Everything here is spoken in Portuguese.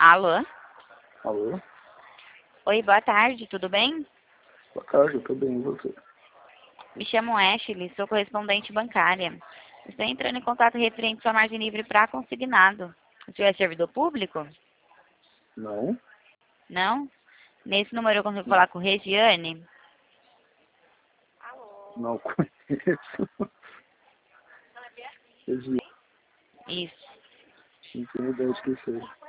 Alô? Alô? Oi, boa tarde, tudo bem? Boa tarde, eu tô bem, e você? Me chamo Ashley, sou correspondente bancária. Estou entrando em contato referente à sua margem livre para consignado. O senhor é servidor público? Não? Não? Nesse número eu consigo falar com Regiane? Não conheço. Isso. Não tenho ideia de quem seja.